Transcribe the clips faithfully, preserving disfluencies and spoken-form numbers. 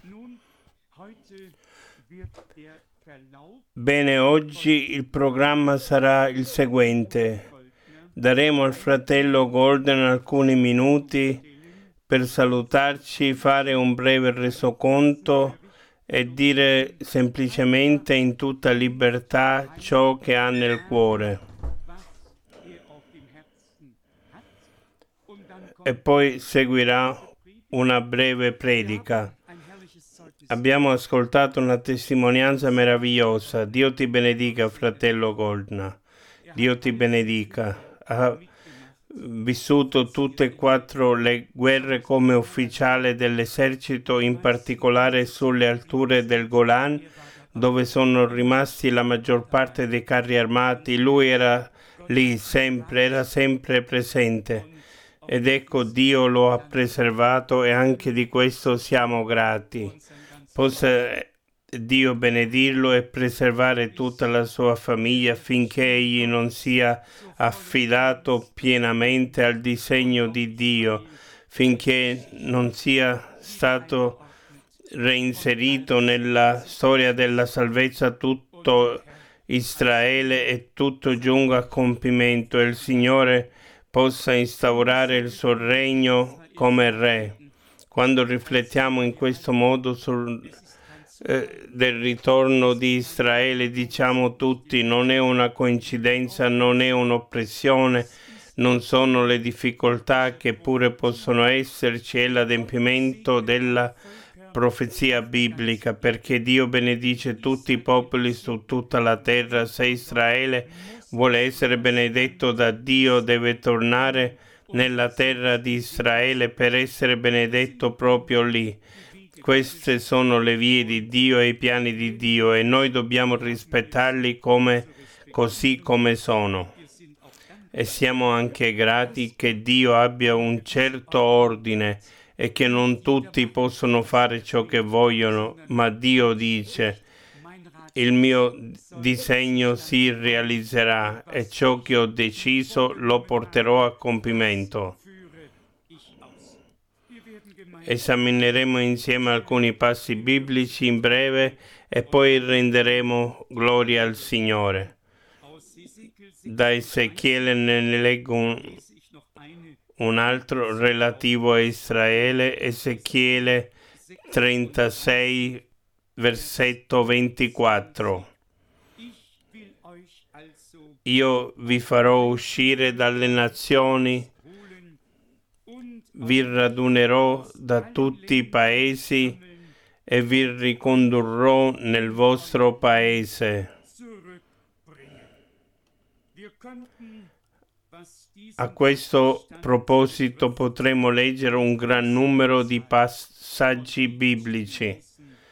Bene, oggi il programma sarà il seguente. Daremo al fratello Golden alcuni minuti per salutarci, fare un breve resoconto e dire semplicemente in tutta libertà ciò che ha nel cuore. E poi seguirà una breve predica. Abbiamo ascoltato una testimonianza meravigliosa. Dio ti benedica, fratello Goldna. Dio ti benedica. Ha vissuto tutte e quattro le guerre come ufficiale dell'esercito, in particolare sulle alture del Golan, dove sono rimasti la maggior parte dei carri armati. Lui era lì sempre, era sempre presente. Ed ecco, Dio lo ha preservato e anche di questo siamo grati. Possa Dio benedirlo e preservare tutta la sua famiglia finché egli non sia affidato pienamente al disegno di Dio, finché non sia stato reinserito nella storia della salvezza tutto Israele e tutto giunga a compimento e il Signore possa instaurare il suo regno come re. Quando riflettiamo in questo modo sul eh, del ritorno di Israele, diciamo tutti, non è una coincidenza, non è un'oppressione, non sono le difficoltà che pure possono esserci, è l'adempimento della profezia biblica, perché Dio benedice tutti i popoli su tutta la terra. Se Israele vuole essere benedetto da Dio, deve tornare nella terra di Israele per essere benedetto proprio lì. Queste sono le vie di Dio e i piani di Dio e noi dobbiamo rispettarli come, così come sono. E siamo anche grati che Dio abbia un certo ordine e che non tutti possono fare ciò che vogliono, ma Dio dice: il mio disegno si realizzerà e ciò che ho deciso lo porterò a compimento. Esamineremo insieme alcuni passi biblici in breve e poi renderemo gloria al Signore. Da Ezechiele ne leggo un, un altro relativo a Israele, Ezechiele trentasei, versetto ventiquattro. Io vi farò uscire dalle nazioni, vi radunerò da tutti i paesi e vi ricondurrò nel vostro paese. A questo proposito potremo leggere un gran numero di passaggi biblici.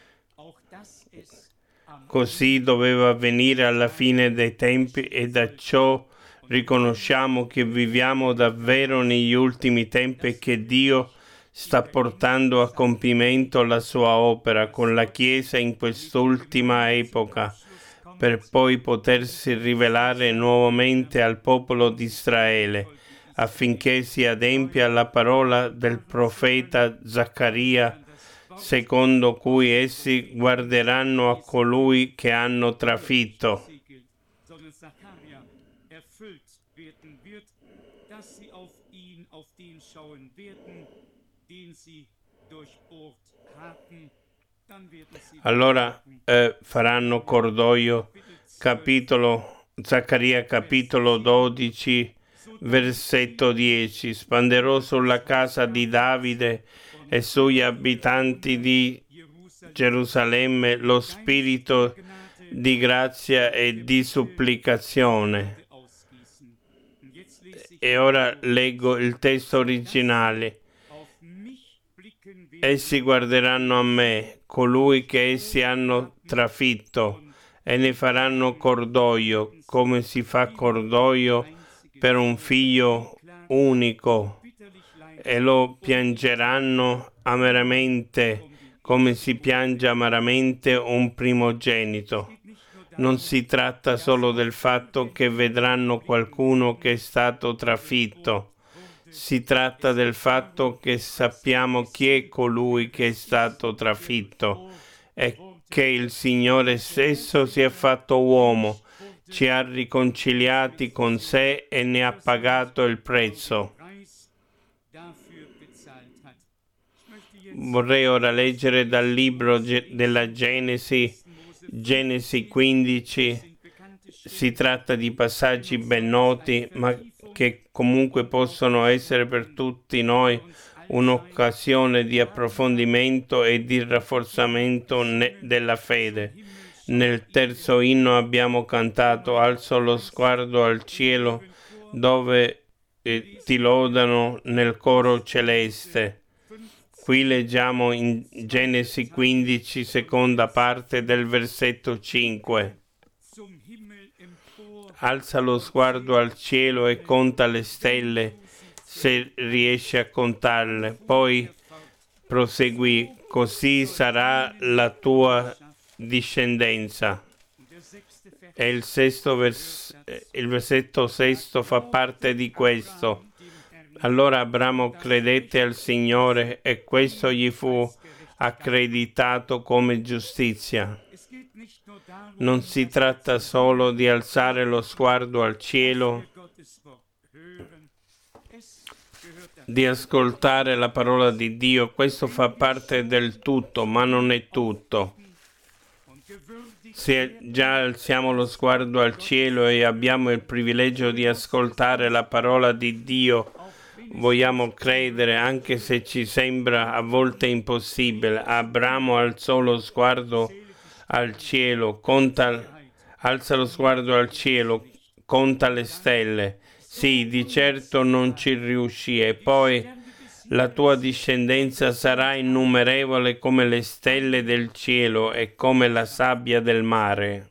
Così doveva avvenire alla fine dei tempi e da ciò riconosciamo che viviamo davvero negli ultimi tempi e che Dio sta portando a compimento la sua opera con la Chiesa in quest'ultima epoca, per poi potersi rivelare nuovamente al popolo di Israele, affinché si adempia la parola del profeta Zaccaria, secondo cui essi guarderanno a colui che hanno trafitto. Allora eh, faranno cordoglio. Capitolo Zaccaria capitolo dodici, versetto dieci. Spanderò sulla casa di Davide e sugli abitanti di Gerusalemme lo spirito di grazia e di supplicazione. E ora leggo il testo originale. Essi guarderanno a me, colui che essi hanno trafitto, e ne faranno cordoglio, come si fa cordoglio per un figlio unico, e lo piangeranno amaramente, come si piange amaramente un primogenito. Non si tratta solo del fatto che vedranno qualcuno che è stato trafitto. Si tratta del fatto che sappiamo chi è colui che è stato trafitto e che il Signore stesso si è fatto uomo, ci ha riconciliati con sé e ne ha pagato il prezzo. Vorrei ora leggere dal libro della Genesi, Genesi quindici. Si tratta di passaggi ben noti, ma che comunque possono essere per tutti noi un'occasione di approfondimento e di rafforzamento della fede. Nel terzo inno abbiamo cantato "Alzo lo sguardo al cielo", dove eh, ti lodano nel coro celeste. Qui leggiamo in Genesi quindici, seconda parte del versetto cinque. Alza lo sguardo al cielo e conta le stelle, se riesci a contarle. Poi proseguì: così sarà la tua discendenza. E il, sesto vers- il versetto sesto fa parte di questo. Allora Abramo credette al Signore e questo gli fu accreditato come giustizia. Non si tratta solo di alzare lo sguardo al cielo, di ascoltare la parola di Dio. Questo fa parte del tutto, ma non è tutto. Se già alziamo lo sguardo al cielo e abbiamo il privilegio di ascoltare la parola di Dio, vogliamo credere, anche se ci sembra a volte impossibile. Abramo alzò lo sguardo al cielo, conta, alza lo sguardo al cielo, conta le stelle. Sì, di certo non ci riuscì. E poi: la tua discendenza sarà innumerevole come le stelle del cielo e come la sabbia del mare.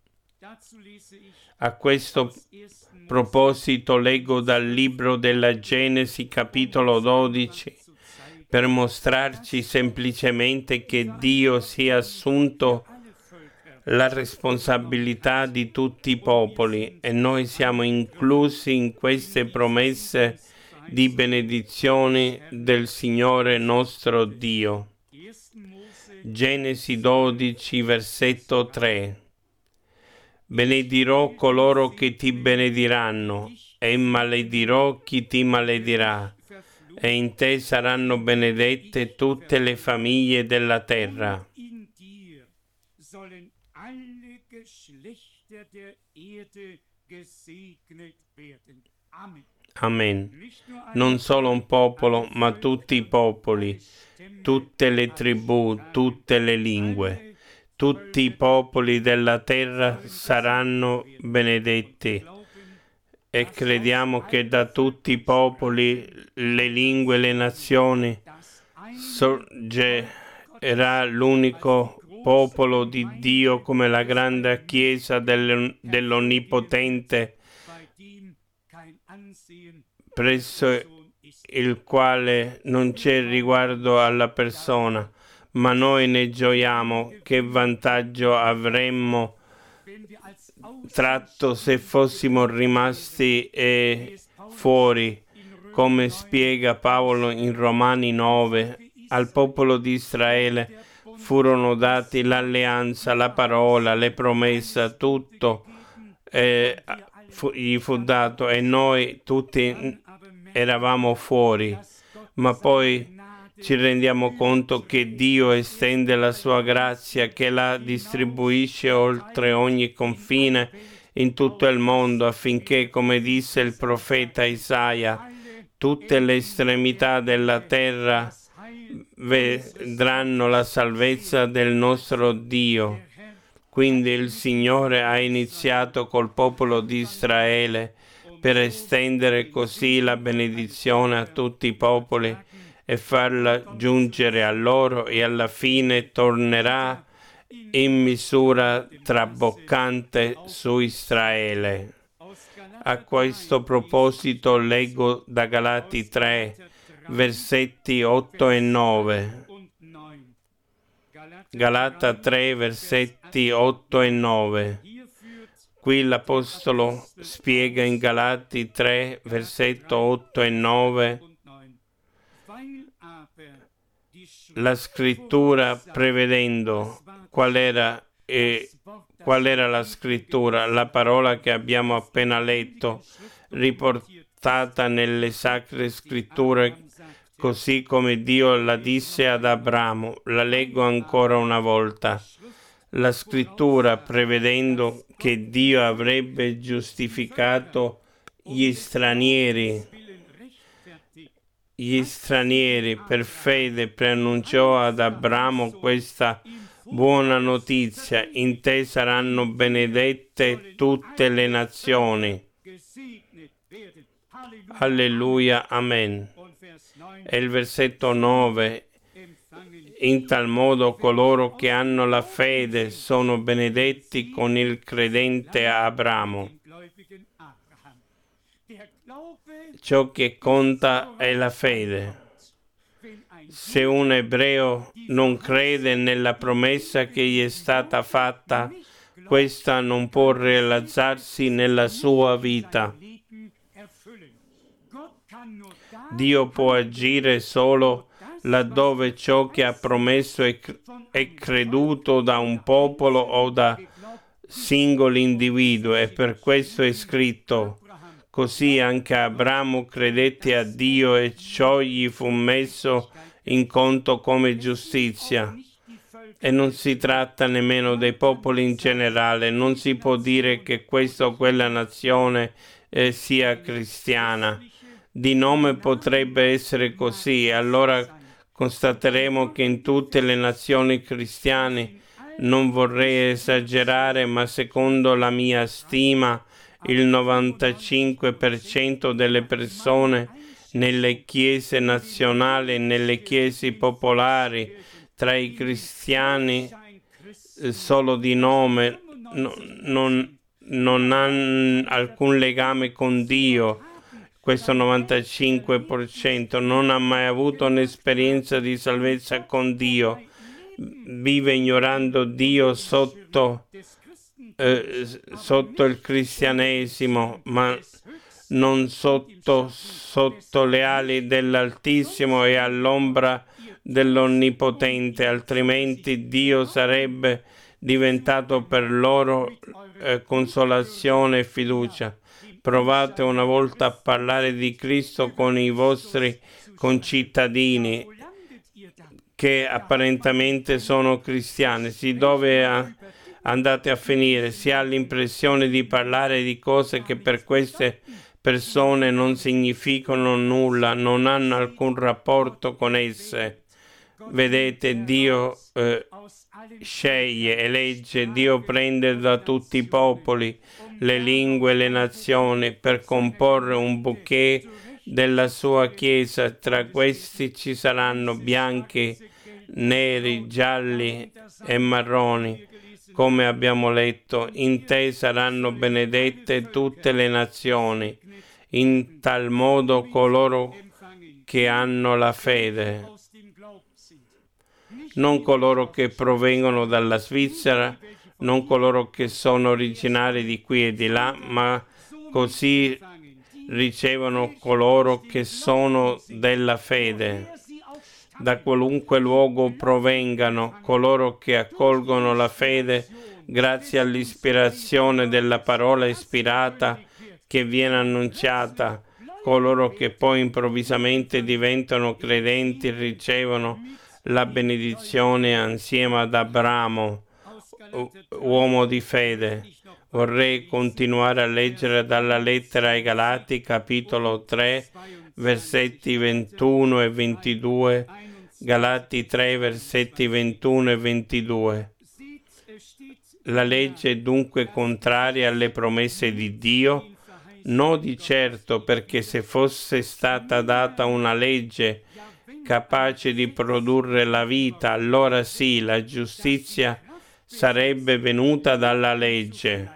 A questo proposito leggo dal libro della Genesi, capitolo dodici, per mostrarci semplicemente che Dio si è assunto la responsabilità di tutti i popoli e noi siamo inclusi in queste promesse di benedizioni del Signore nostro Dio. Genesi dodici, versetto tre. Benedirò coloro che ti benediranno e maledirò chi ti maledirà, e in te saranno benedette tutte le famiglie della terra. Amen. Non solo un popolo, ma tutti i popoli, tutte le tribù, tutte le lingue, tutti i popoli della terra saranno benedetti. E crediamo che da tutti i popoli, le lingue, le nazioni sorgerà l'unico popolo di Dio come la grande Chiesa dell'Onnipotente, presso il quale non c'è riguardo alla persona, ma noi ne gioiamo. Che vantaggio avremmo tratto se fossimo rimasti eh, fuori, come spiega Paolo in Romani nove. Al popolo di Israele furono dati l'alleanza, la parola, le promesse, tutto eh, fu, gli fu dato e noi tutti eravamo fuori, ma poi ci rendiamo conto che Dio estende la sua grazia, che la distribuisce oltre ogni confine in tutto il mondo, affinché, come disse il profeta Isaia, tutte le estremità della terra vedranno la salvezza del nostro Dio. Quindi il Signore ha iniziato col popolo di Israele per estendere così la benedizione a tutti i popoli e farla giungere a loro, e alla fine tornerà in misura traboccante su Israele. A questo proposito leggo da Galati tre, versetti otto e nove. Galata tre, versetti otto e nove. Qui l'Apostolo spiega in Galati tre, versetto otto e nove, la scrittura prevedendo qual era, e, qual era la scrittura, la parola che abbiamo appena letto, riportata nelle sacre scritture, così come Dio la disse ad Abramo. La leggo ancora una volta. La scrittura prevedendo che Dio avrebbe giustificato gli stranieri, gli stranieri per fede, preannunciò ad Abramo questa buona notizia: in te saranno benedette tutte le nazioni. Alleluia, amen. E il versetto nove: in tal modo coloro che hanno la fede sono benedetti con il credente Abramo. Ciò che conta è la fede. Se un ebreo non crede nella promessa che gli è stata fatta, questa non può realizzarsi nella sua vita. Dio può agire solo laddove ciò che ha promesso è, è creduto da un popolo o da singoli individui, e per questo è scritto: così anche Abramo credette a Dio e ciò gli fu messo in conto come giustizia. E non si tratta nemmeno dei popoli in generale, non si può dire che questa o quella nazione eh, sia cristiana. Di nome potrebbe essere così, allora constateremo che in tutte le nazioni cristiane, non vorrei esagerare, ma secondo la mia stima, il novantacinque per cento delle persone nelle chiese nazionali e nelle chiese popolari, tra i cristiani eh, solo di nome, no, non, non hanno alcun legame con Dio. Questo novantacinque per cento non ha mai avuto un'esperienza di salvezza con Dio, vive ignorando Dio sotto, eh, sotto il cristianesimo, ma non sotto, sotto le ali dell'Altissimo e all'ombra dell'Onnipotente, altrimenti Dio sarebbe diventato per loro eh, consolazione e fiducia. Provate una volta a parlare di Cristo con i vostri concittadini che apparentemente sono cristiani. Sì, dove a, andate a finire? Si ha l'impressione di parlare di cose che per queste persone non significano nulla, non hanno alcun rapporto con esse. Vedete, Dio eh, sceglie, elegge, Dio prende da tutti i popoli, le lingue e le nazioni per comporre un bouquet della sua Chiesa. Tra questi ci saranno bianchi, neri, gialli e marroni. Come abbiamo letto, in te saranno benedette tutte le nazioni, in tal modo coloro che hanno la fede. Non coloro che provengono dalla Svizzera, non coloro che sono originari di qui e di là, ma così ricevono coloro che sono della fede. Da qualunque luogo provengano, coloro che accolgono la fede grazie all'ispirazione della parola ispirata che viene annunciata, coloro che poi improvvisamente diventano credenti ricevono la benedizione assieme ad Abramo, uomo di fede. Vorrei continuare a leggere dalla lettera ai Galati, capitolo tre, versetti ventuno e ventidue. Galati tre, versetti ventuno e ventidue. La legge è dunque contraria alle promesse di Dio? No, di certo, perché se fosse stata data una legge capace di produrre la vita, allora sì, la giustizia sarebbe venuta dalla legge.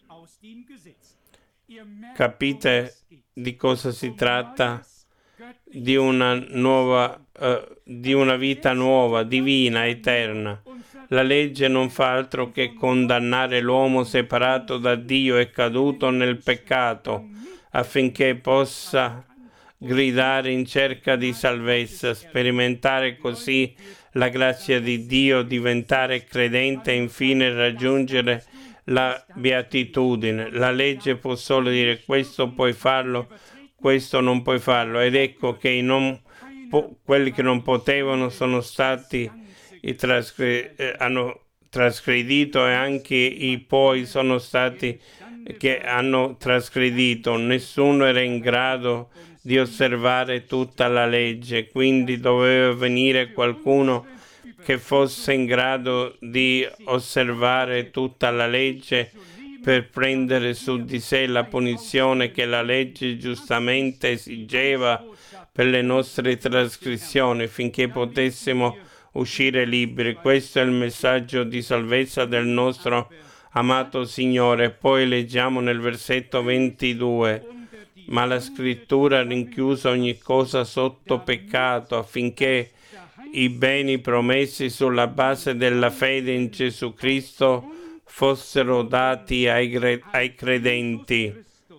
Capite di cosa si tratta? di una nuova, uh, di una vita nuova, divina, eterna. La legge non fa altro che condannare l'uomo separato da Dio e caduto nel peccato, affinché possa gridare in cerca di salvezza, sperimentare così la grazia di Dio, diventare credente e infine raggiungere la beatitudine. La legge può solo dire questo puoi farlo, questo non puoi farlo, ed ecco che i non po- quelli che non potevano sono stati i trasgre- eh, hanno trasgredito, e anche i poi sono stati che hanno trasgredito. Nessuno era in grado di osservare tutta la legge, quindi doveva venire qualcuno che fosse in grado di osservare tutta la legge per prendere su di sé la punizione che la legge giustamente esigeva per le nostre trasgressioni, finché potessimo uscire liberi. Questo è il messaggio di salvezza del nostro amato Signore. Poi leggiamo nel versetto ventidue: ma la scrittura rinchiusa ogni cosa sotto peccato, affinché i beni promessi sulla base della fede in Gesù Cristo fossero dati ai, cre- ai credenti.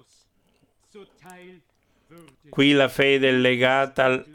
Qui la fede è legata al,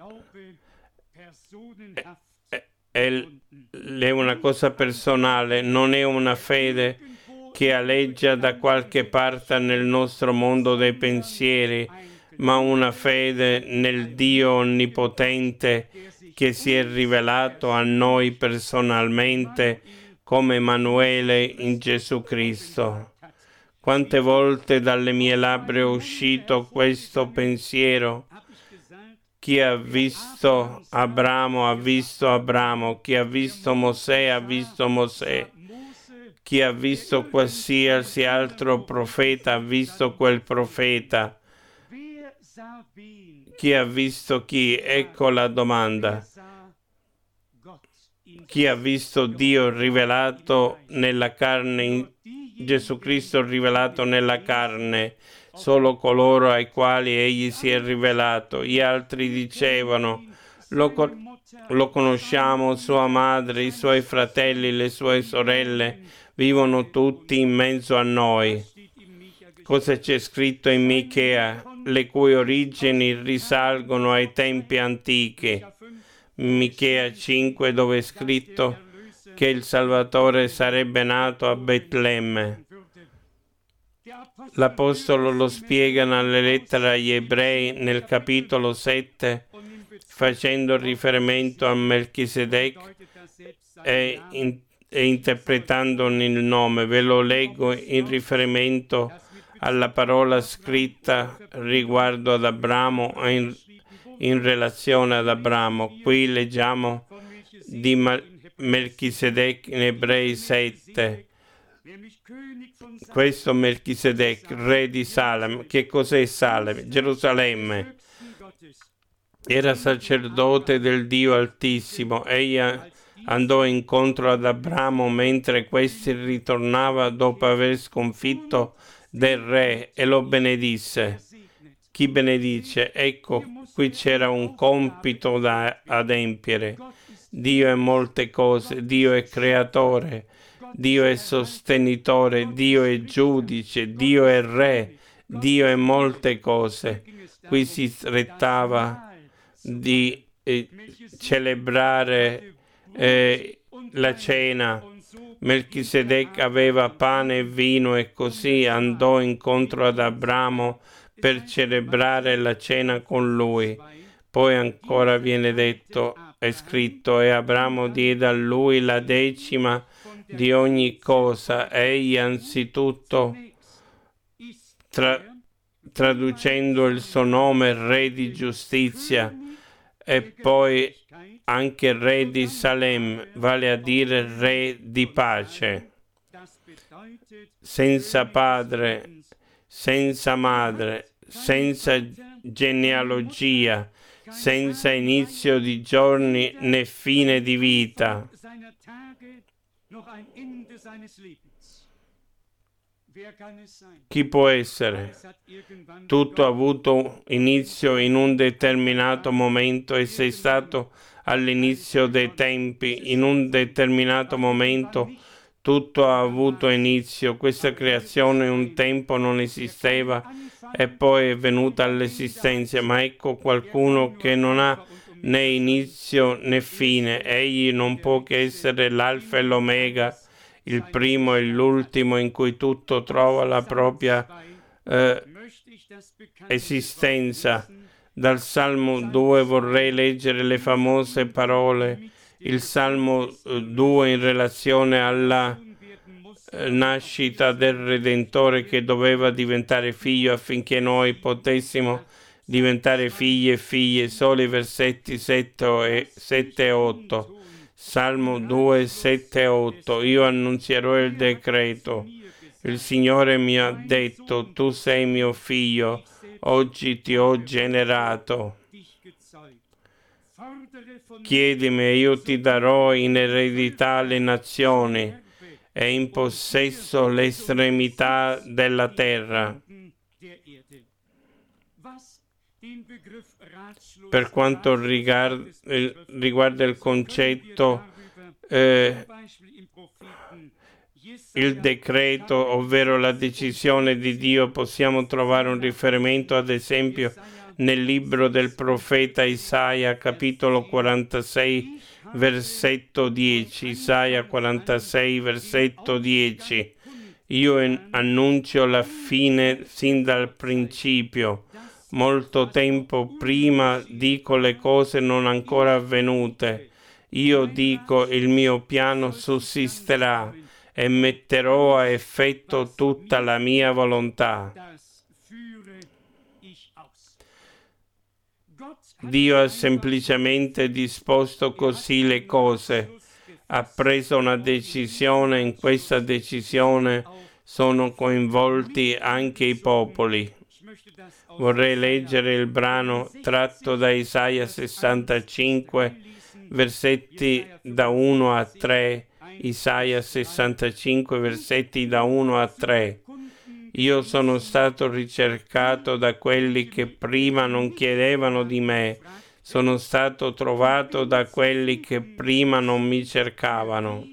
è, è, è una cosa personale, non è una fede che aleggia da qualche parte nel nostro mondo dei pensieri, ma una fede nel Dio onnipotente che si è rivelato a noi personalmente come Emanuele in Gesù Cristo. Quante volte dalle mie labbra è uscito questo pensiero: chi ha visto Abramo ha visto Abramo, chi ha visto Mosè ha visto Mosè, chi ha visto qualsiasi altro profeta ha visto quel profeta. Chi ha visto chi? Ecco la domanda. Chi ha visto Dio rivelato nella carne, Gesù Cristo rivelato nella carne? Solo coloro ai quali egli si è rivelato. Gli altri dicevano: lo, co- lo conosciamo, sua madre, i suoi fratelli, le sue sorelle vivono tutti in mezzo a noi. Cosa c'è scritto in Michea, le cui origini risalgono ai tempi antichi? Michea cinque, dove è scritto che il Salvatore sarebbe nato a Betlemme. L'Apostolo lo spiega nelle lettere agli Ebrei nel capitolo sette, facendo riferimento a Melchisedec e, in, e interpretandone il nome. Ve lo leggo in riferimento alla parola scritta riguardo ad Abramo e in, in relazione ad Abramo. Qui leggiamo di Melchisedec in Ebrei sette. Questo Melchisedec, re di Salem, che cos'è Salem? Gerusalemme. Era sacerdote del Dio Altissimo. Egli andò incontro ad Abramo mentre questi ritornava dopo aver sconfitto del re e lo benedisse. Chi benedice? Ecco, qui c'era un compito da adempiere. Dio è molte cose, Dio è creatore, Dio è sostenitore, Dio è giudice, Dio è re, Dio è molte cose. Qui si trattava di eh, celebrare eh, la cena. Melchisedec aveva pane e vino e così andò incontro ad Abramo per celebrare la cena con lui. Poi ancora viene detto, è scritto, e Abramo diede a lui la decima di ogni cosa. Egli anzitutto, tra, traducendo il suo nome, re di giustizia, e poi anche re di Salem, vale a dire re di pace. Senza padre, senza madre, senza genealogia, senza inizio di giorni né fine di vita. Chi può essere? Tutto ha avuto inizio in un determinato momento e sei stato all'inizio dei tempi. In un determinato momento tutto ha avuto inizio. Questa creazione un tempo non esisteva e poi è venuta all'esistenza. Ma ecco qualcuno che non ha né inizio né fine. Egli non può che essere l'alfa e l'omega, il primo e l'ultimo, in cui tutto trova la propria eh, esistenza. Dal Salmo due vorrei leggere le famose parole. Il Salmo due in relazione alla eh, nascita del Redentore che doveva diventare figlio affinché noi potessimo diventare figli e figlie. Solo i versetti sette e otto. Salmo due, sette e otto. Io annunzierò il decreto. Il Signore mi ha detto: tu sei mio figlio, oggi ti ho generato. Chiedimi e io ti darò in eredità le nazioni e in possesso l'estremità della terra. Per quanto riguarda il, riguarda il concetto eh, il decreto, ovvero la decisione di Dio, possiamo trovare un riferimento ad esempio nel libro del profeta Isaia, capitolo quarantasei, versetto dieci. Isaia quarantasei, versetto dieci. Io annuncio la fine sin dal principio. Molto tempo prima dico le cose non ancora avvenute. Io dico il mio piano sussisterà e metterò a effetto tutta la mia volontà. Dio ha semplicemente disposto così le cose. Ha preso una decisione, in questa decisione sono coinvolti anche i popoli. Vorrei leggere il brano tratto da Isaia sessantacinque, versetti da uno a tre. Isaia sessantacinque, versetti da uno a tre. Io sono stato ricercato da quelli che prima non chiedevano di me. Sono stato trovato da quelli che prima non mi cercavano.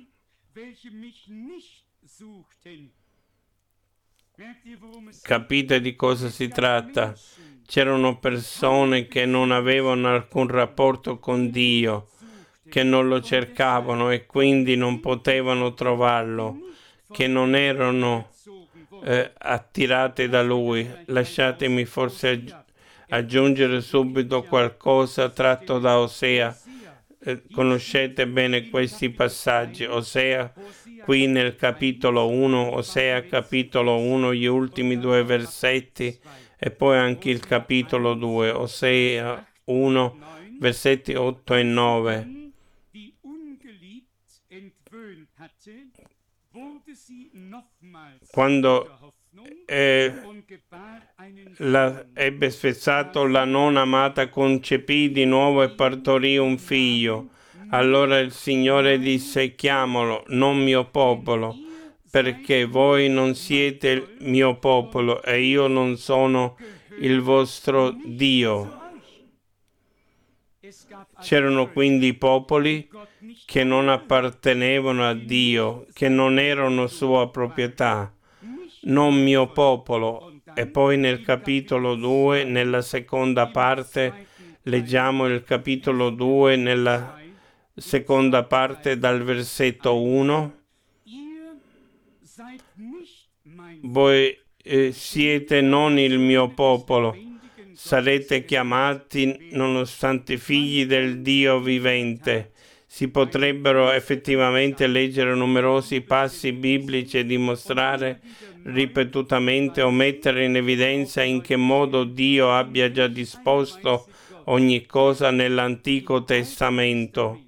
Capite di cosa si tratta? C'erano persone che non avevano alcun rapporto con Dio, che non lo cercavano e quindi non potevano trovarlo, che non erano eh, attirate da Lui. Lasciatemi forse aggi- aggiungere subito qualcosa tratto da Osea. Eh, conoscete bene questi passaggi. Osea, qui nel capitolo uno, Osea capitolo uno, gli ultimi due versetti, e poi anche il capitolo due, Osea uno, versetti otto e nove. Quando eh, la, ebbe spezzato la non amata, concepì di nuovo e partorì un figlio. Allora il Signore disse: chiamalo, non mio popolo, perché voi non siete il mio popolo e io non sono il vostro Dio. C'erano quindi popoli che non appartenevano a Dio, che non erano sua proprietà, non mio popolo. E poi nel capitolo due, nella seconda parte, leggiamo il capitolo due nella seconda parte dal versetto uno. Voi eh, siete non il mio popolo, sarete chiamati nonostante figli del Dio vivente. Si potrebbero effettivamente leggere numerosi passi biblici e dimostrare ripetutamente o mettere in evidenza in che modo Dio abbia già disposto ogni cosa nell'Antico Testamento.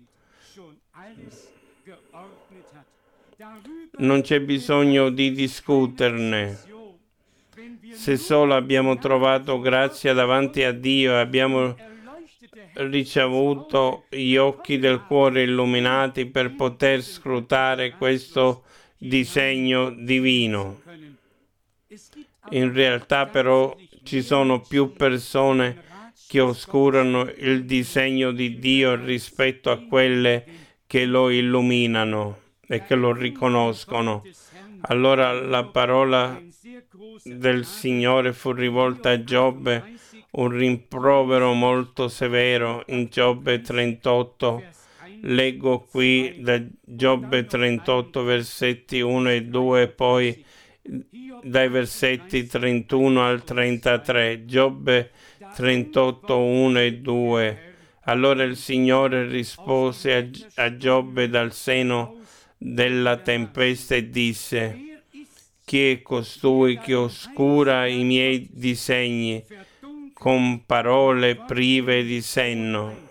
Non c'è bisogno di discuterne. Se solo abbiamo trovato grazia davanti a Dio e abbiamo ricevuto gli occhi del cuore illuminati per poter scrutare questo disegno divino. In realtà però ci sono più persone che oscurano il disegno di Dio rispetto a quelle che lo illuminano e che lo riconoscono. Allora la parola del Signore fu rivolta a Giobbe, un rimprovero molto severo in Giobbe trentotto. Leggo qui da Giobbe trentotto versetti uno e due, poi dai versetti trentuno al trentatré. Giobbe trentotto, uno e due. Allora il Signore rispose a, a Giobbe dal seno della tempesta e disse: chi è costui che oscura i miei disegni con parole prive di senno?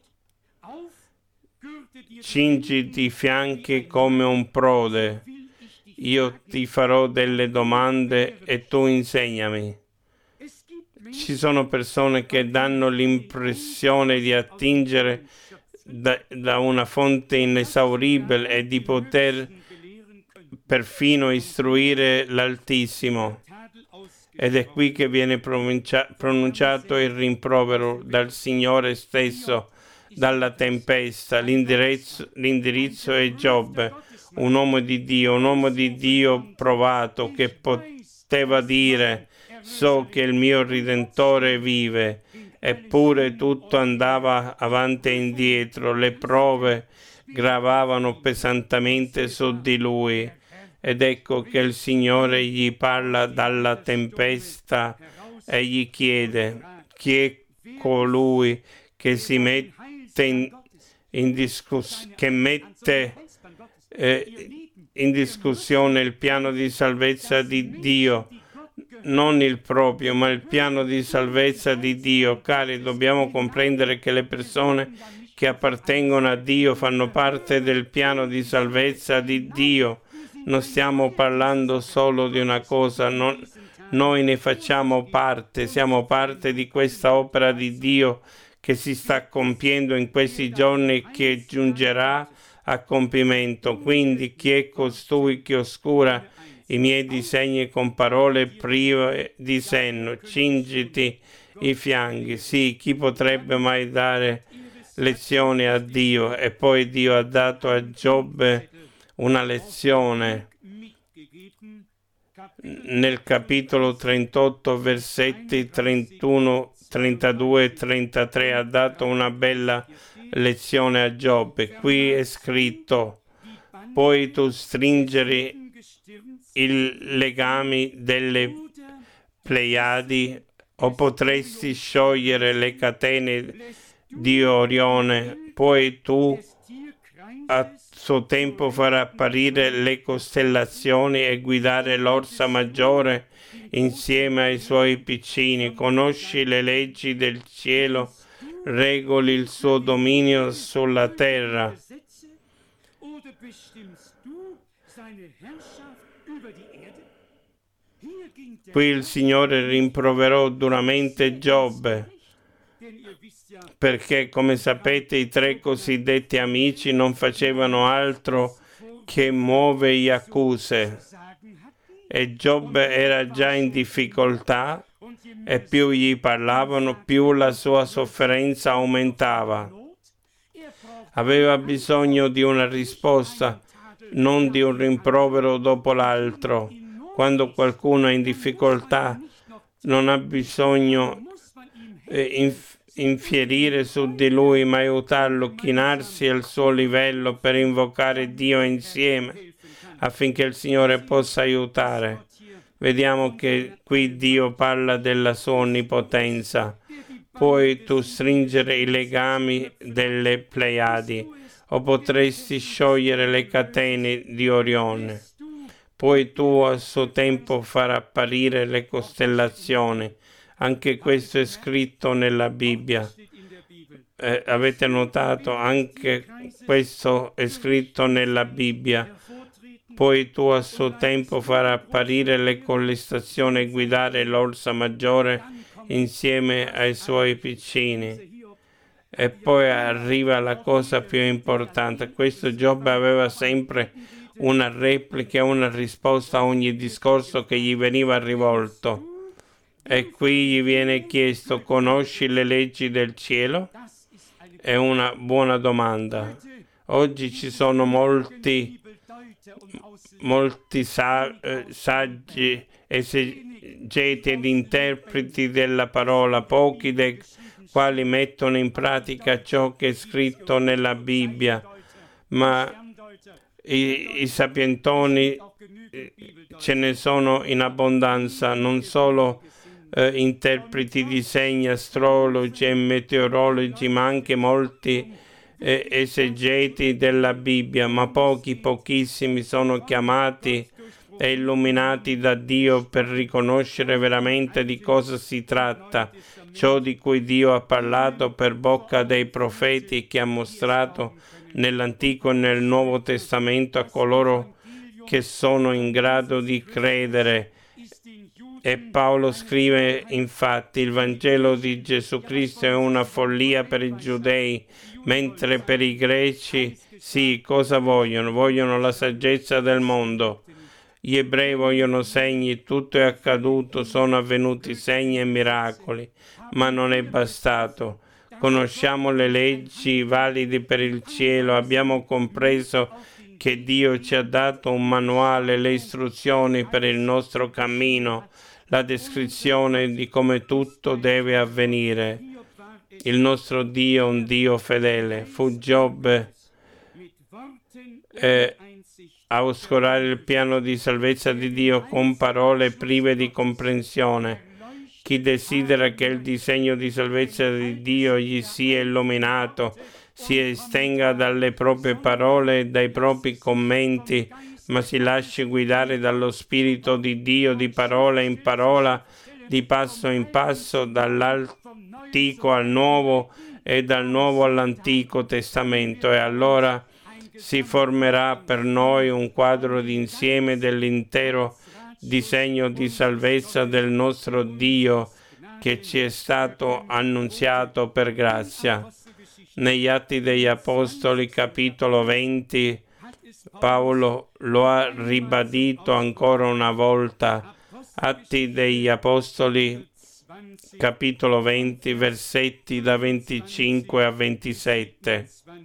Cingiti i fianchi come un prode. Io ti farò delle domande e tu insegnami. Ci sono persone che danno l'impressione di attingere da, da una fonte inesauribile e di poter perfino istruire l'Altissimo. Ed è qui che viene pronuncia- pronunciato il rimprovero dal Signore stesso, dalla tempesta. L'indirizzo, l'indirizzo è Giobbe, un uomo di Dio, un uomo di Dio provato, che poteva dire: so che il mio Redentore vive. Eppure tutto andava avanti e indietro, le prove gravavano pesantemente su di lui. Ed ecco che il Signore gli parla dalla tempesta e gli chiede: chi è colui che si mette in, in discussione, che mette eh, in discussione il piano di salvezza di Dio, non il proprio, ma il piano di salvezza di Dio? Cari, dobbiamo comprendere che le persone che appartengono a Dio fanno parte del piano di salvezza di Dio. Non stiamo parlando solo di una cosa, non, noi ne facciamo parte, siamo parte di questa opera di Dio che si sta compiendo in questi giorni e che giungerà a compimento. Quindi chi è costui che oscura i miei disegni con parole prive di senno? Cingiti i fianchi. Sì, chi potrebbe mai dare lezioni a Dio? E poi Dio ha dato a Giobbe una lezione nel capitolo trentotto, versetti trentuno, trentadue e trentatré. Ha dato una bella lezione a Giobbe. Qui è scritto: puoi tu stringere i legami delle Pleiadi, o potresti sciogliere le catene di Orione? Puoi tu a suo tempo far apparire le costellazioni e guidare l'Orsa Maggiore insieme ai suoi piccini? Conosci le leggi del cielo, regoli il suo dominio sulla terra. Qui il Signore rimproverò duramente Giobbe, perché, come sapete, i tre cosiddetti amici non facevano altro che muovere accuse, e Giobbe era già in difficoltà, e più gli parlavano, più la sua sofferenza aumentava. Aveva bisogno di una risposta, non di un rimprovero dopo l'altro. Quando qualcuno è in difficoltà, non ha bisogno eh, inf- infierire su di lui, ma aiutarlo, chinarsi al suo livello per invocare Dio insieme, affinché il Signore possa aiutare. Vediamo che qui Dio parla della sua onnipotenza. Puoi tu stringere i legami delle Pleiadi, o potresti sciogliere le catene di Orione. Puoi tu a suo tempo far apparire le costellazioni. Anche questo è scritto nella Bibbia. Eh, avete notato? Anche questo è scritto nella Bibbia. Puoi tu a suo tempo far apparire le costellazioni e guidare l'Orsa Maggiore insieme ai suoi piccini. E poi arriva la cosa più importante. Questo Giobbe aveva sempre una replica e una risposta a ogni discorso che gli veniva rivolto. E qui gli viene chiesto: conosci le leggi del cielo? È una buona domanda. Oggi ci sono molti, molti sa, eh, saggi, esegeti ed interpreti della parola, pochi dei quali mettono in pratica ciò che è scritto nella Bibbia, ma i, i sapientoni eh, ce ne sono in abbondanza, non solo eh, interpreti di segni, astrologi e meteorologi, ma anche molti eh, esegeti della Bibbia, ma pochi, pochissimi sono chiamati e illuminati da Dio per riconoscere veramente di cosa si tratta, ciò di cui Dio ha parlato per bocca dei profeti e che ha mostrato nell'Antico e nel Nuovo Testamento a coloro che sono in grado di credere. E Paolo scrive infatti: il Vangelo di Gesù Cristo è una follia per i giudei, mentre per i greci sì, cosa vogliono? Vogliono la saggezza del mondo. Gli ebrei vogliono segni, tutto è accaduto, sono avvenuti segni e miracoli, ma non è bastato. Conosciamo le leggi valide per il cielo, abbiamo compreso che Dio ci ha dato un manuale, le istruzioni per il nostro cammino, la descrizione di come tutto deve avvenire. Il nostro Dio è un Dio fedele. Fu Giobbe eh, a oscurare il piano di salvezza di Dio con parole prive di comprensione. Chi desidera che il disegno di salvezza di Dio gli sia illuminato, si estenga dalle proprie parole e dai propri commenti, ma si lasci guidare dallo Spirito di Dio di parola in parola, di passo in passo, dall'Antico al Nuovo e dal Nuovo all'Antico Testamento, e allora si formerà per noi un quadro d'insieme dell'intero disegno di salvezza del nostro Dio che ci è stato annunziato per grazia. Negli Atti degli Apostoli, capitolo venti, Paolo lo ha ribadito ancora una volta. Atti degli Apostoli, capitolo venti, versetti da venticinque a ventisette.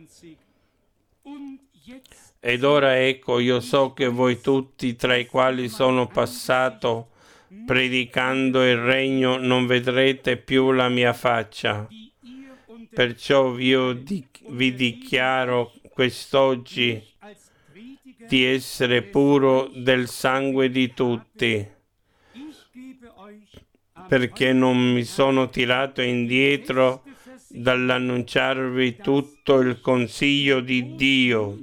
Ed ora ecco, io so che voi tutti, tra i quali sono passato predicando il regno, non vedrete più la mia faccia. Perciò io di, vi dichiaro quest'oggi di essere puro del sangue di tutti, perché non mi sono tirato indietro dall'annunciarvi tutto il consiglio di Dio.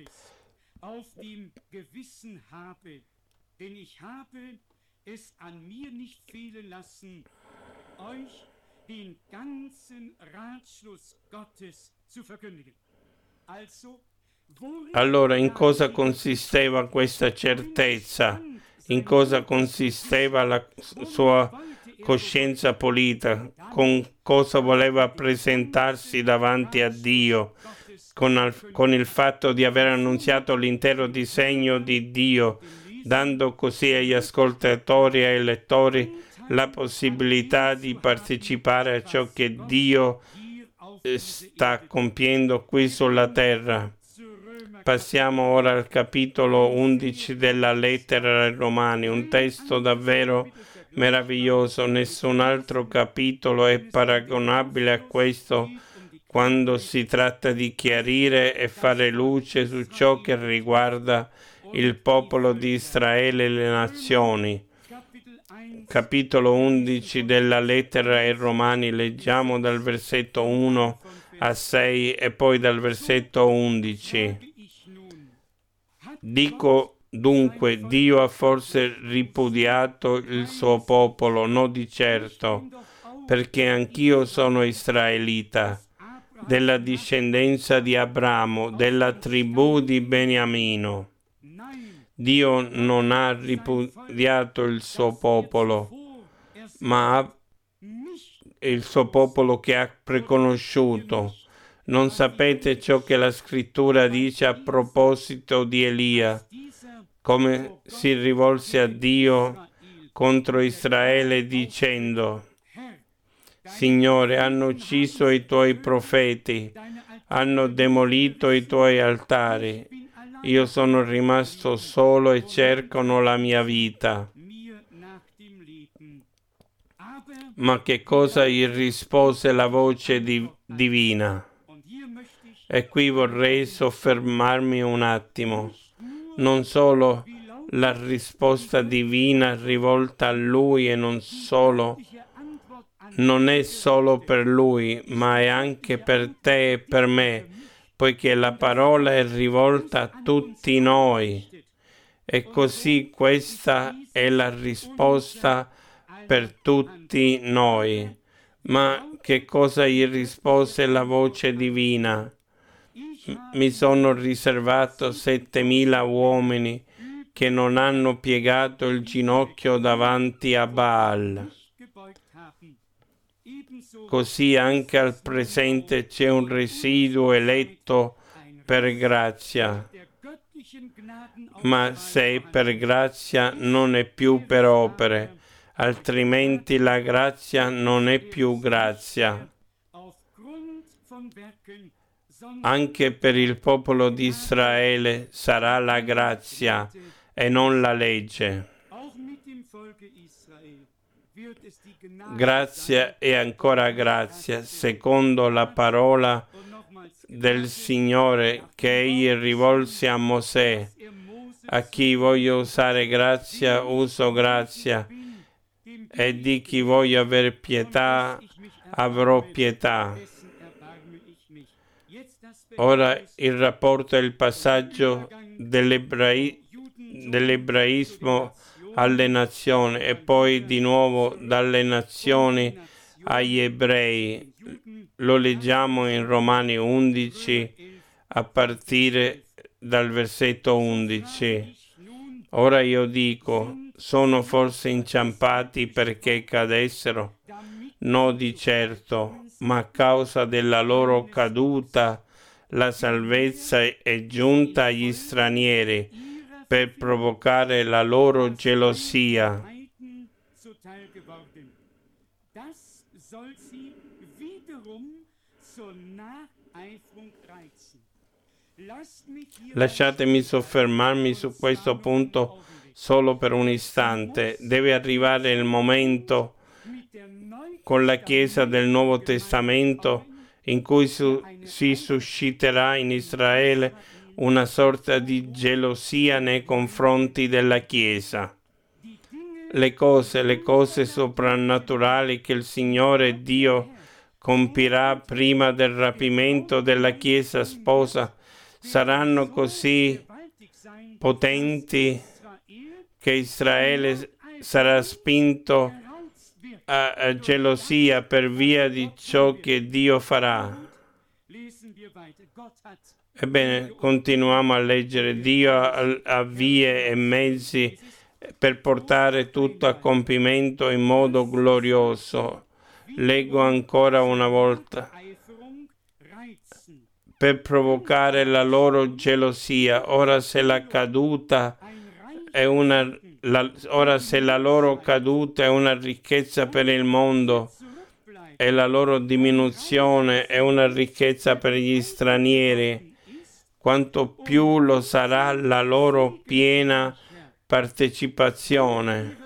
den ganzen Ratschluss Gottes zu verkündigen. Also, allora, in cosa consisteva questa certezza? In cosa consisteva la sua coscienza pulita? Con cosa voleva presentarsi davanti a Dio? Con, al, con il fatto di aver annunziato l'intero disegno di Dio, dando così agli ascoltatori e ai lettori la possibilità di partecipare a ciò che Dio sta compiendo qui sulla terra. Passiamo ora al capitolo undici della lettera ai Romani, un testo davvero meraviglioso. Nessun altro capitolo è paragonabile a questo quando si tratta di chiarire e fare luce su ciò che riguarda il popolo di Israele e le nazioni. Capitolo undici della lettera ai Romani, leggiamo dal versetto uno a sei e poi dal versetto undici. Dico dunque, Dio ha forse ripudiato il suo popolo? No, di certo, perché anch'io sono israelita, della discendenza di Abramo, della tribù di Beniamino. Dio non ha ripudiato il suo popolo, ma il suo popolo che ha preconosciuto. Non sapete ciò che la scrittura dice a proposito di Elia, come si rivolse a Dio contro Israele dicendo: Signore, hanno ucciso i tuoi profeti, hanno demolito i tuoi altari. Io sono rimasto solo e cercano la mia vita. Ma che cosa gli rispose la voce di- divina? E qui vorrei soffermarmi un attimo. Non solo la risposta divina rivolta a lui e non solo, non è solo per lui, ma è anche per te e per me, poiché la parola è rivolta a tutti noi. E così questa è la risposta per tutti noi. Ma che cosa gli rispose la voce divina? Mi sono riservato settemila uomini che non hanno piegato il ginocchio davanti a Baal. Così anche al presente c'è un residuo eletto per grazia. Ma se è per grazia non è più per opere, altrimenti la grazia non è più grazia. Anche per il popolo di Israele sarà la grazia e non la legge. Grazia e ancora grazia, secondo la parola del Signore che egli rivolse a Mosè. A chi voglio usare grazia, uso grazia, e di chi voglio aver pietà, avrò pietà. Ora il rapporto e il passaggio dell'ebrai- dell'ebraismo alle nazioni e poi di nuovo dalle nazioni agli ebrei. Lo leggiamo in Romani undici a partire dal versetto undici. Ora io dico, sono forse inciampati perché cadessero? No, di certo, ma a causa della loro caduta la salvezza è giunta agli stranieri per provocare la loro gelosia. Lasciatemi soffermarmi su questo punto solo per un istante. Deve arrivare il momento con la Chiesa del Nuovo Testamento in cui su- si susciterà in Israele una sorta di gelosia nei confronti della Chiesa. Le cose, le cose soprannaturali che il Signore Dio compirà prima del rapimento della Chiesa sposa saranno così potenti che Israele sarà spinto a, a gelosia per via di ciò che Dio farà. Ebbene, continuiamo a leggere. Dio ha, ha vie e mezzi per portare tutto a compimento in modo glorioso. Leggo ancora una volta. Per provocare la loro gelosia. Ora se la caduta è una la, ora se la loro caduta è una ricchezza per il mondo e la loro diminuzione è una ricchezza per gli stranieri, quanto più lo sarà la loro piena partecipazione.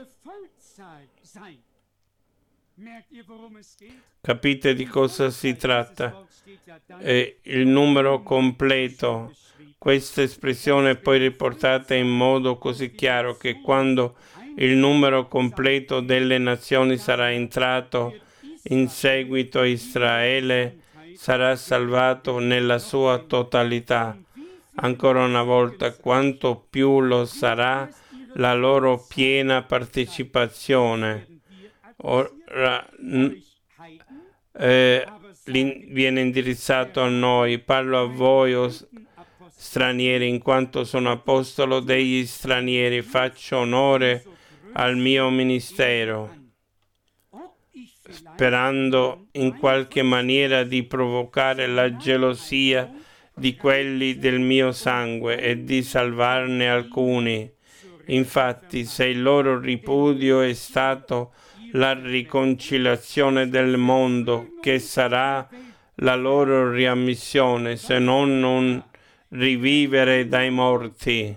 Capite di cosa si tratta? È il numero completo. Questa espressione è poi riportata in modo così chiaro che quando il numero completo delle nazioni sarà entrato, in seguito Israele sarà salvato nella sua totalità. Ancora una volta, quanto più lo sarà la loro piena partecipazione. Ora n- eh, viene indirizzato a noi, parlo a voi o stranieri, in quanto sono apostolo degli stranieri, faccio onore al mio ministero. sperando in qualche maniera di provocare la gelosia di quelli del mio sangue e di salvarne alcuni. Infatti, se il loro ripudio è stato la riconciliazione del mondo, che sarà la loro riammissione, se non un rivivere dai morti?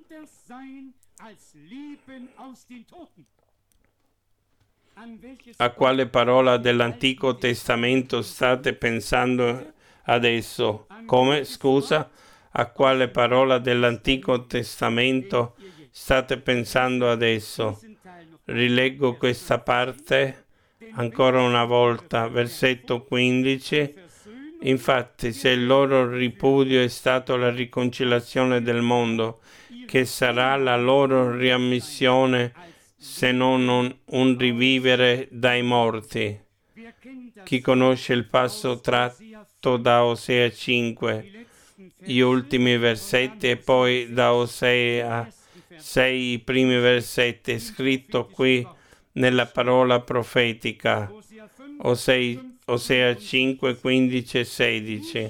A quale parola dell'Antico Testamento state pensando adesso? Come? Scusa? A quale parola dell'Antico Testamento state pensando adesso? Rileggo questa parte ancora una volta, versetto quindici. Infatti, se il loro ripudio è stato la riconciliazione del mondo, che sarà la loro riammissione se non un, un rivivere dai morti? Chi conosce il passo tratto da Osea cinque, gli ultimi versetti, e poi da Osea sei, i primi versetti, scritto qui nella parola profetica, Osea, Osea cinque, quindici e sedici.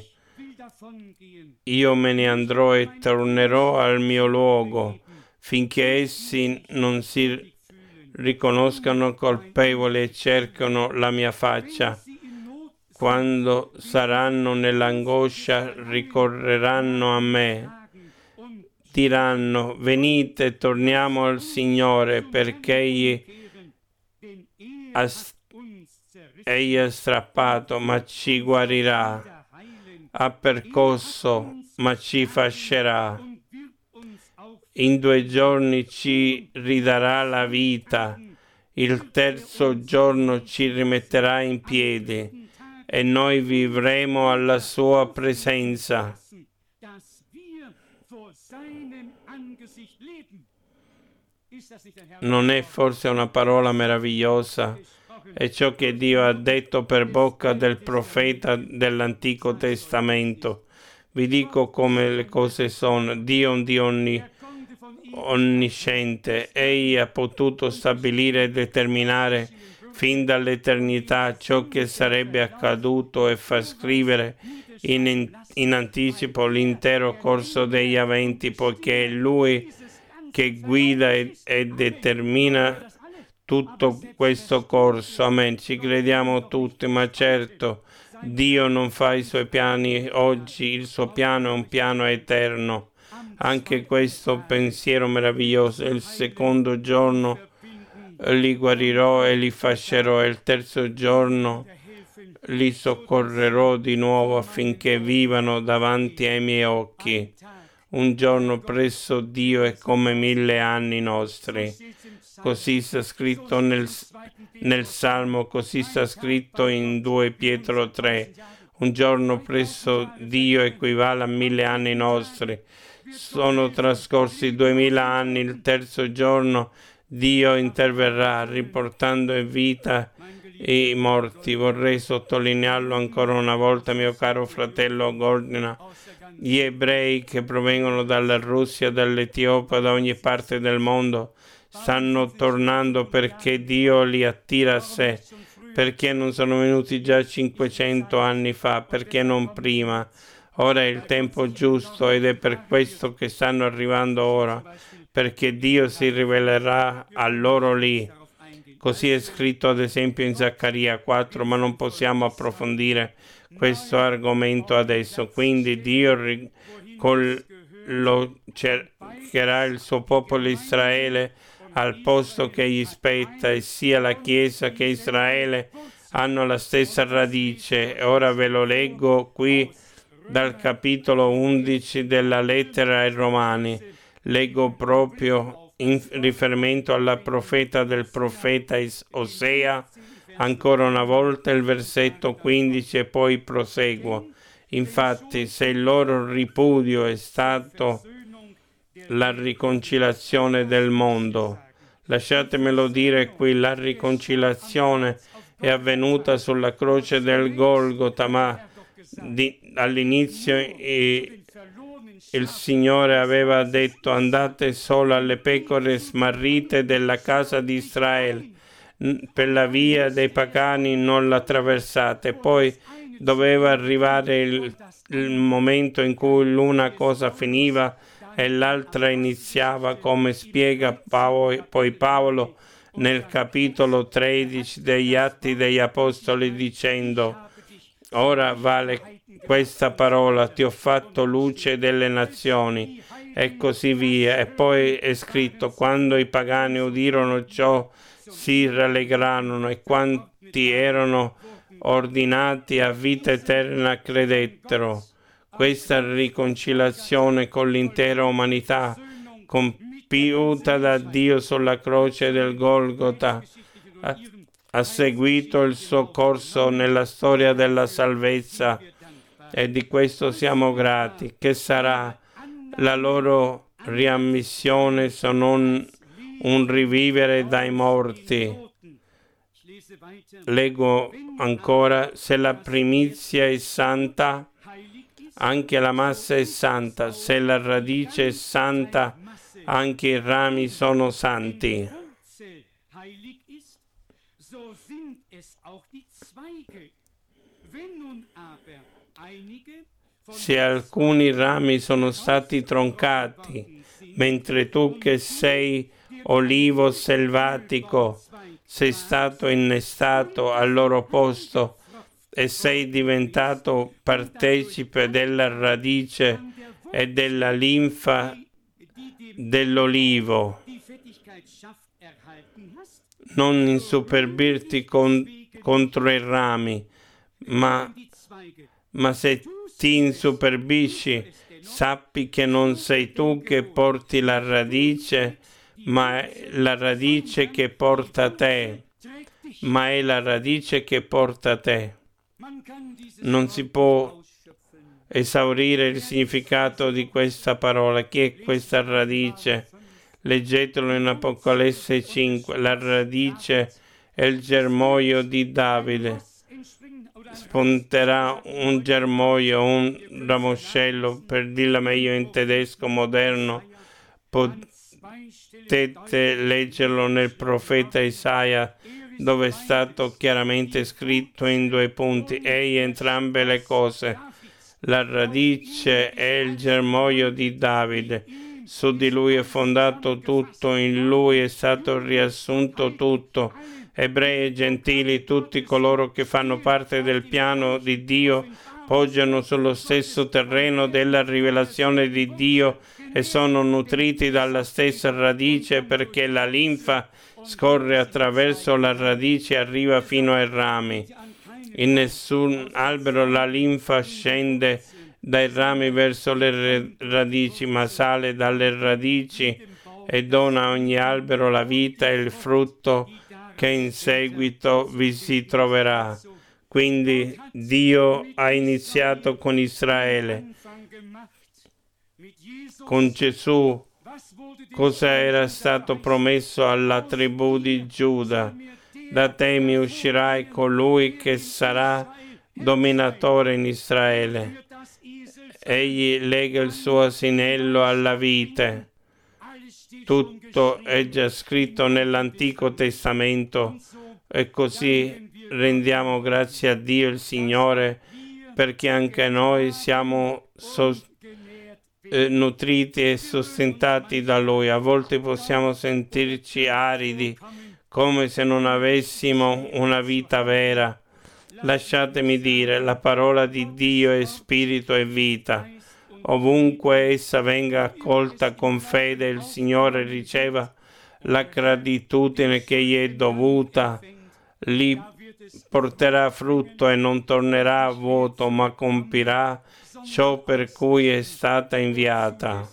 Io me ne andrò e tornerò al mio luogo, finché essi non si riconoscano colpevoli e cercano la mia faccia. Quando saranno nell'angoscia, ricorreranno a me. Diranno: venite, torniamo al Signore, perché egli ha, egli ha strappato, ma ci guarirà, ha percosso, ma ci fascerà. In due giorni ci ridarà la vita, il terzo giorno ci rimetterà in piedi e noi vivremo alla sua presenza. Non è forse una parola meravigliosa? È ciò che Dio ha detto per bocca del profeta dell'Antico Testamento. Vi dico come le cose sono. Dio è un Dio onni, onnisciente. Egli ha potuto stabilire e determinare fin dall'eternità ciò che sarebbe accaduto e far scrivere in, in anticipo l'intero corso degli eventi, poiché è Lui che guida e, e determina tutto questo corso. Amen. Ci crediamo tutti, ma certo Dio non fa i suoi piani oggi, il suo piano è un piano eterno. Anche questo pensiero meraviglioso: il secondo giorno li guarirò e li fascerò, e il terzo giorno li soccorrerò di nuovo affinché vivano davanti ai miei occhi. Un giorno presso Dio è come mille anni nostri. Così sta scritto nel, nel Salmo, così sta scritto in due Pietro tre. Un giorno presso Dio equivale a mille anni nostri. Sono trascorsi duemila anni, il terzo giorno Dio interverrà riportando in vita i morti. Vorrei sottolinearlo ancora una volta, mio caro fratello Goldna. Gli ebrei che provengono dalla Russia, dall'Etiopia, da ogni parte del mondo stanno tornando perché Dio li attira a sé. Perché non sono venuti già cinquecento anni fa? Perché non prima? Ora è il tempo giusto ed è per questo che stanno arrivando ora, perché Dio si rivelerà a loro lì. Così è scritto ad esempio in Zaccaria quattro, ma non possiamo approfondire questo argomento adesso. Quindi Dio lo cercherà il suo popolo Israele al posto che gli spetta, e sia la Chiesa che Israele hanno la stessa radice. Ora ve lo leggo qui dal capitolo undici della lettera ai Romani. Leggo proprio in riferimento alla profeta del profeta Osea, ancora una volta il versetto quindici e poi proseguo. Infatti, se il loro ripudio è stato la riconciliazione del mondo, lasciatemelo dire qui, la riconciliazione è avvenuta sulla croce del Golgota, ma di, all'inizio eh, il Signore aveva detto: andate solo alle pecore smarrite della casa di Israele. per la via dei pagani non l'attraversate. Poi doveva arrivare il, il momento in cui l'una cosa finiva e l'altra iniziava, come spiega Paolo, poi Paolo nel capitolo tredici degli Atti degli Apostoli, dicendo: ora vale questa parola, ti ho fatto luce delle nazioni, e così via. E poi è scritto: quando i pagani udirono ciò si rallegrarono, e quanti erano ordinati a vita eterna credettero. Questa riconciliazione con l'intera umanità, compiuta da Dio sulla croce del Golgota, ha, ha seguito il suo corso nella storia della salvezza, e di questo siamo grati. Che sarà la loro riammissione se non un rivivere dai morti? Leggo ancora: se la primizia è santa, anche la massa è santa; se la radice è santa, anche i rami sono santi. Se alcuni rami sono stati troncati, mentre tu che sei olivo selvatico sei stato innestato al loro posto e sei diventato partecipe della radice e della linfa dell'olivo, non insuperbirti con, contro i rami, ma, ma se ti insuperbisci, sappi che non sei tu che porti la radice, ma è la radice che porta te, ma è la radice che porta te. Non si può esaurire il significato di questa parola. Chi è questa radice? Leggetelo in Apocalisse cinque. La radice è il germoglio di Davide. Spunterà un germoglio, un ramoscello, per dirla meglio in tedesco moderno. Potete leggerlo nel profeta Isaia, dove è stato chiaramente scritto in due punti: egli entrambe le cose. La radice è il germoglio di Davide. Su di lui è fondato tutto, in lui è stato riassunto tutto. Ebrei e gentili, tutti coloro che fanno parte del piano di Dio, poggiano sullo stesso terreno della rivelazione di Dio e sono nutriti dalla stessa radice, perché la linfa scorre attraverso la radice e arriva fino ai rami. In nessun albero la linfa scende dai rami verso le radici, ma sale dalle radici e dona a ogni albero la vita e il frutto che in seguito vi si troverà. Quindi Dio ha iniziato con Israele, con Gesù. Cosa era stato promesso alla tribù di Giuda? Da te mi uscirai colui che sarà dominatore in Israele. Egli lega il suo asinello alla vite. Tutto è già scritto nell'Antico Testamento, e così rendiamo grazie a Dio il Signore, perché anche noi siamo so- eh, nutriti e sostentati da Lui. A volte possiamo sentirci aridi, come se non avessimo una vita vera. Lasciatemi dire, la parola di Dio è spirito e vita. Ovunque essa venga accolta con fede, il Signore riceva la gratitudine che gli è dovuta, li porterà frutto e non tornerà a vuoto, ma compirà ciò per cui è stata inviata.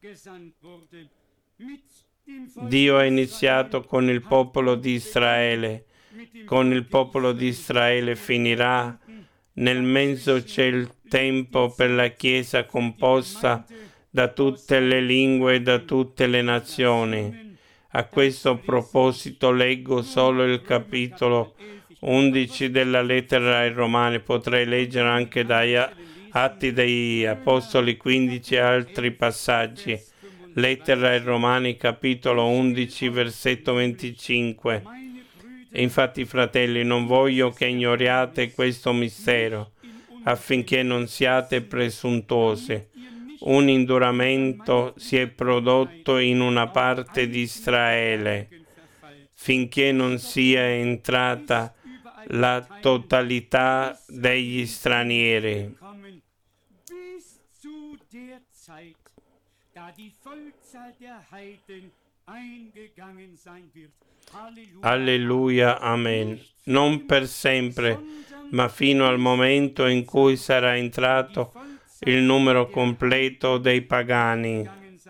Dio ha iniziato con il popolo di Israele, con il popolo di Israele finirà. Nel mezzo c'è il tempo per la Chiesa composta da tutte le lingue e da tutte le nazioni. A questo proposito leggo solo il capitolo undici della lettera ai Romani. Potrei leggere anche dagli Atti degli Apostoli quindici e altri passaggi. Lettera ai Romani, capitolo undici, versetto venticinque. Infatti, fratelli, non voglio che ignoriate questo mistero, affinché non siate presuntuosi. Un induramento si è prodotto in una parte di Israele, finché non sia entrata la totalità degli stranieri. Alleluia, amen. Non per sempre, ma fino al momento in cui sarà entrato il numero completo dei pagani.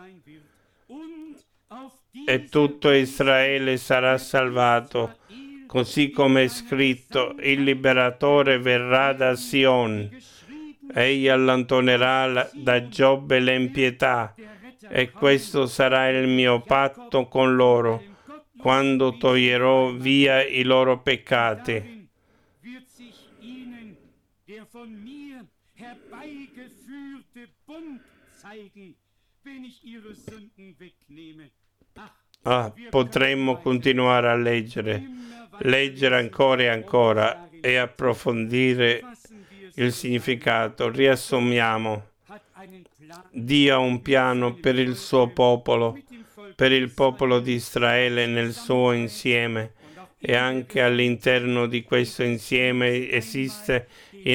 E tutto Israele sarà salvato, così come è scritto: il liberatore verrà da Sion. Egli allontanerà da Giobbe l'impietà, e questo sarà il mio patto con loro, quando toglierò via i loro peccati. Ah, potremmo continuare a leggere, leggere ancora e ancora e approfondire il significato. Riassumiamo. Dio ha un piano per il suo popolo, per il popolo di Israele nel suo insieme, e anche all'interno di questo insieme esiste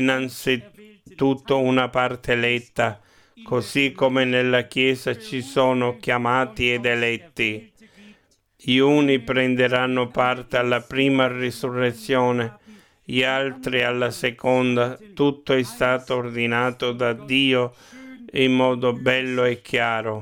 innanzitutto una parte eletta, così come nella Chiesa ci sono chiamati ed eletti. Gli uni prenderanno parte alla prima risurrezione, gli altri alla seconda. Tutto è stato ordinato da Dio in modo bello e chiaro.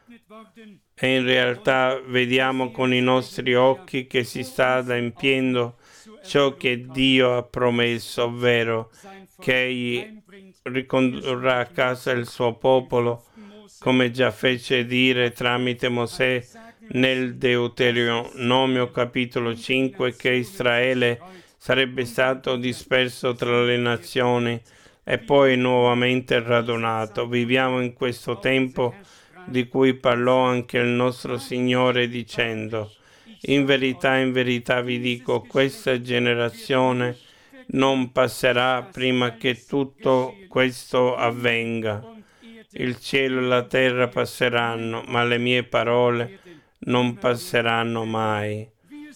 E in realtà vediamo con i nostri occhi che si sta adempiendo ciò che Dio ha promesso, ovvero che Egli ricondurrà a casa il suo popolo, come già fece dire tramite Mosè nel Deuteronomio capitolo cinque, che Israele sarebbe stato disperso tra le nazioni e poi nuovamente radunato. Viviamo in questo tempo di cui parlò anche il nostro Signore dicendo: in verità, in verità vi dico, questa generazione non passerà prima che tutto questo avvenga. Il cielo e la terra passeranno, ma le mie parole non passeranno mai.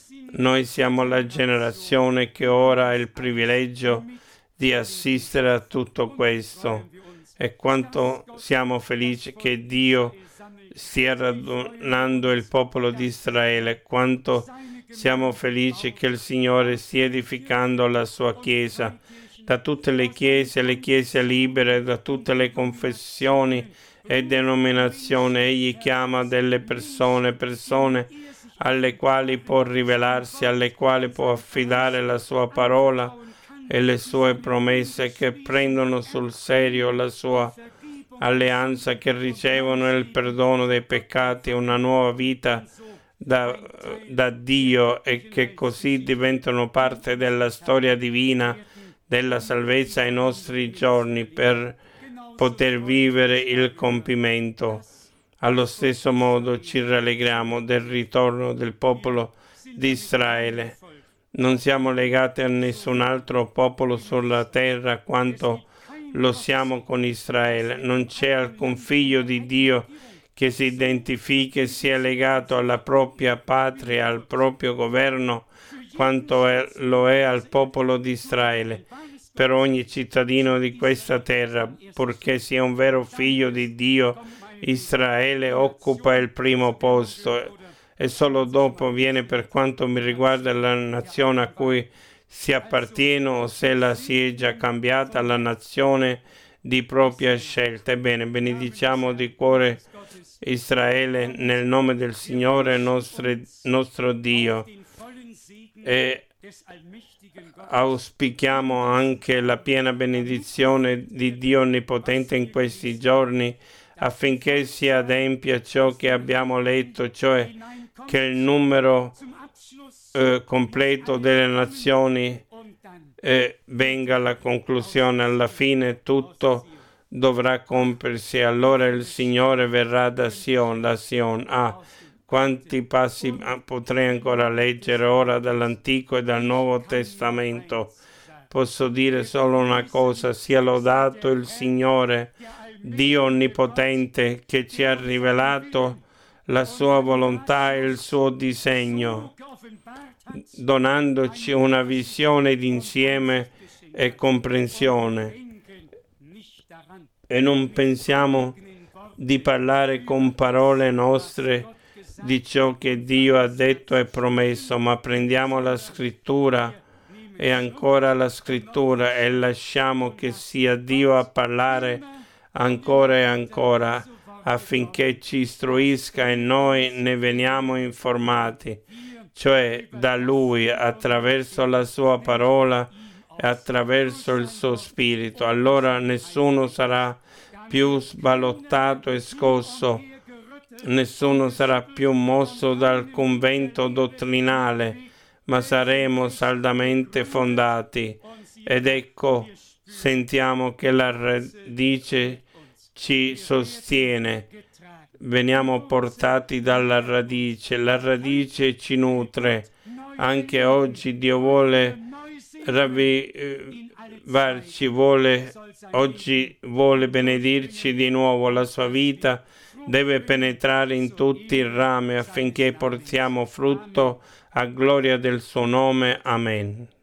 Noi siamo la generazione che ora ha il privilegio di assistere a tutto questo, e quanto siamo felici che Dio stia radunando il popolo di Israele, quanto siamo felici che il Signore stia edificando la sua Chiesa, da tutte le chiese, le chiese libere, da tutte le confessioni e denominazioni. Egli chiama delle persone, persone alle quali può rivelarsi, alle quali può affidare la sua parola e le sue promesse, che prendono sul serio la sua alleanza, che ricevono il perdono dei peccati, una nuova vita da, da Dio, e che così diventano parte della storia divina della salvezza ai nostri giorni, per poter vivere il compimento. Allo stesso modo ci rallegriamo del ritorno del popolo di Israele. Non siamo legati a nessun altro popolo sulla terra quanto lo siamo con Israele. Non c'è alcun figlio di Dio che si identifichi e sia legato alla propria patria, al proprio governo, quanto è, lo è al popolo di Israele. Per ogni cittadino di questa terra, purché sia un vero figlio di Dio, Israele occupa il primo posto, e solo dopo viene, per quanto mi riguarda, la nazione a cui si appartiene, o se la si è già cambiata, la nazione di propria scelta. Ebbene, benediciamo di cuore Israele nel nome del Signore nostre, nostro Dio, e auspichiamo anche la piena benedizione di Dio Onnipotente in questi giorni, affinché si adempia ciò che abbiamo letto, cioè che il numero eh, completo delle nazioni eh, venga alla conclusione. Alla fine tutto dovrà compiersi. Allora il Signore verrà da Sion, da Sion. Ah, Quanti passi potrei ancora leggere ora dall'Antico e dal Nuovo Testamento? Posso dire solo una cosa: sia lodato il Signore, Dio Onnipotente, che ci ha rivelato la sua volontà e il suo disegno, donandoci una visione d'insieme e comprensione. E non pensiamo di parlare con parole nostre di ciò che Dio ha detto e promesso, ma prendiamo la Scrittura e ancora la Scrittura e lasciamo che sia Dio a parlare ancora e ancora, affinché ci istruisca e noi ne veniamo informati, cioè da Lui, attraverso la sua parola e attraverso il suo Spirito. Allora nessuno sarà più sballottato e scosso, nessuno sarà più mosso da alcun vento dottrinale, ma saremo saldamente fondati. Ed ecco, sentiamo che la radice ci sostiene. Veniamo portati dalla radice, la radice ci nutre. Anche oggi Dio vuole ravvivarci, vuole, oggi vuole benedirci di nuovo. La sua vita deve penetrare in tutti i rami affinché portiamo frutto a gloria del suo nome. Amen.